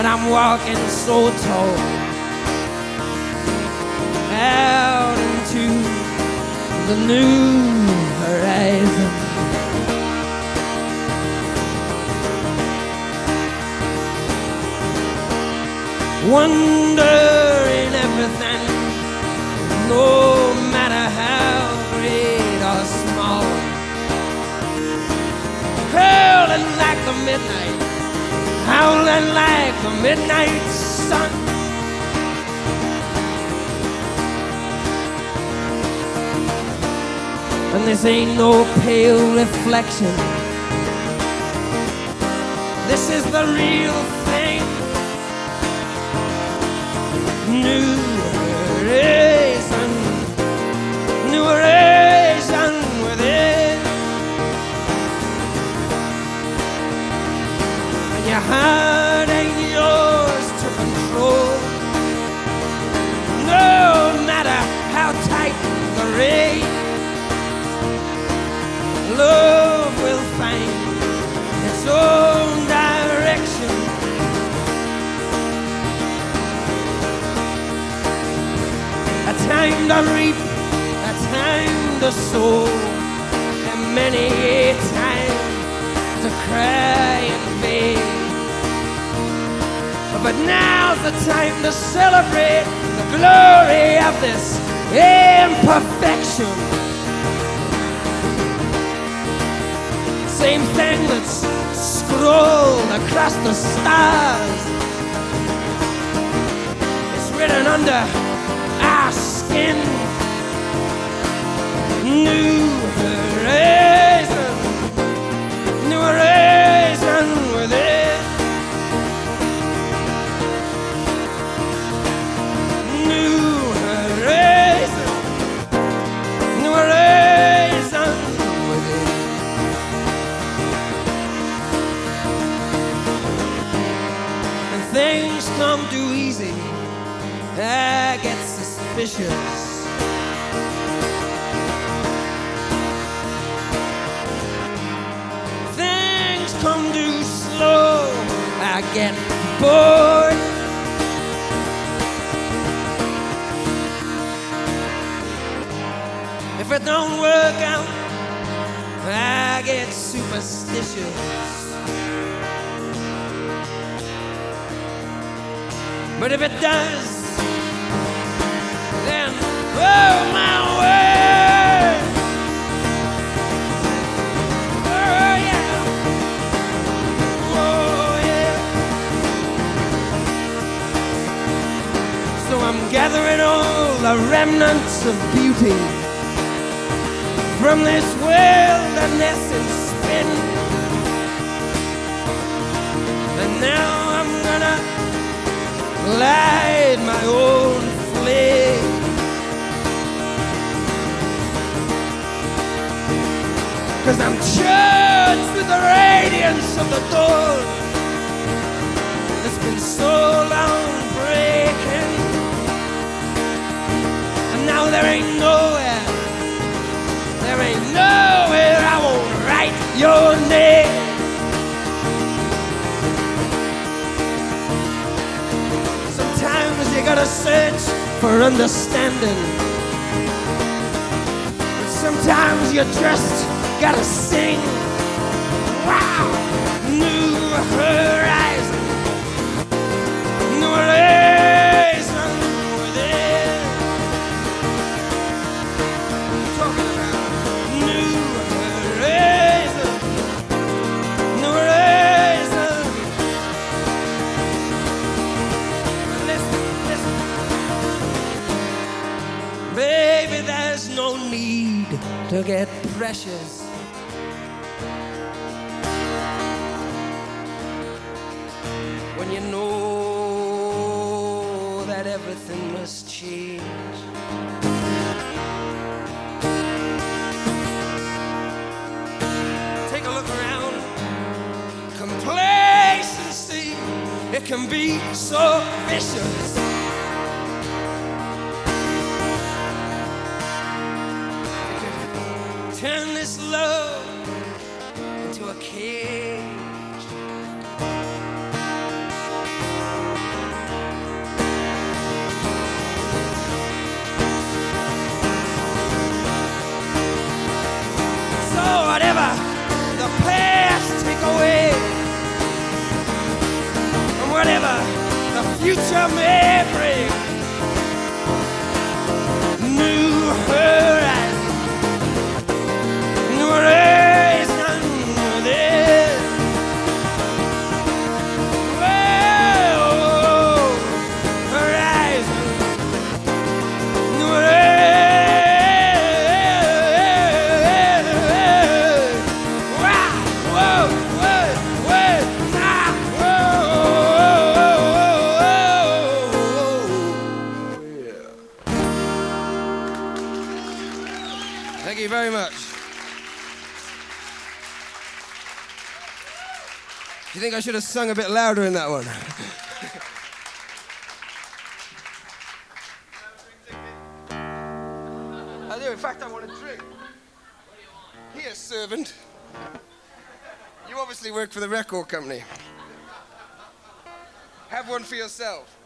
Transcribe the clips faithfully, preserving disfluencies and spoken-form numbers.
but I'm walking so tall out into the new horizon. Wondering everything, no matter how great or small, howling like the midnight, howling like the midnight sun. And this ain't no pale reflection, this is the real thing. New horizon, new horizon within. And your heart ain't yours to control, no matter how tight the rein. Love will find its own direction. A time to reap, a time to sow, and many a time to cry in vain. But now's the time to celebrate the glory of this imperfection. Same thing that's scrolled across the stars, it's written under our skin. New horizon, new horizon within. New horizon, new horizon within. And things come too easy, I get suspicious. Things come too slow, I get bored. If it don't work out, I get superstitious. But if it does, then, oh my word, oh yeah, oh yeah. So I'm gathering all the remnants of beauty from this wilderness and spin, and now I'm gonna light my own flame. Cause I'm charged with the radiance of the dawn that's been so long breaking. And now there ain't nowhere, there ain't nowhere I won't write your name. You gotta search for understanding, but sometimes you just gotta sing. Wow! New horizon, new horizon within. I'm talking about new horizon, new horizon. Baby, there's no need to get precious. When you know that everything must change. Take a look around. Complacency, it can be so vicious. Turn this love into a cage. love may bring new horizons, new horizons within. Whoa, horizons, new horizons. Wow, whoa, whoa, whoa, ah, whoa, yeah. Thank you very much. Do you think I should have sung a bit louder in that one? I do. In fact, I want a drink. Here, servant. You obviously work for the record company. Have one for yourself.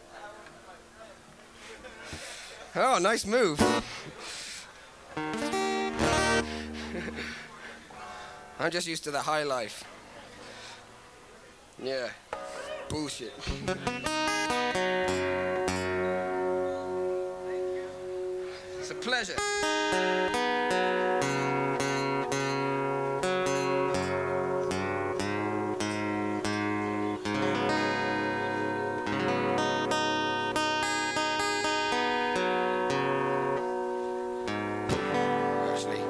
Oh, nice move. I'm just used to the high life. Yeah, bullshit. It's a pleasure. Actually,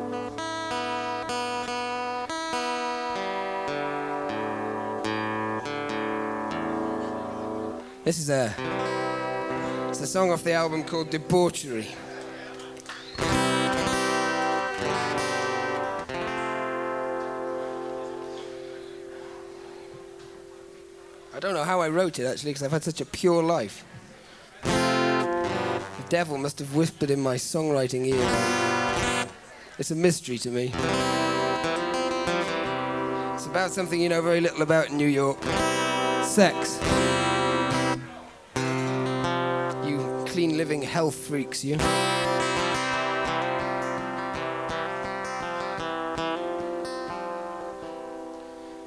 this is a, it's a song off the album called Debauchery. I don't know how I wrote it actually, because I've had such a pure life. The devil must have whispered in my songwriting ears. It's a mystery to me. It's about something you know very little about in New York. Sex. You clean living health freaks, you.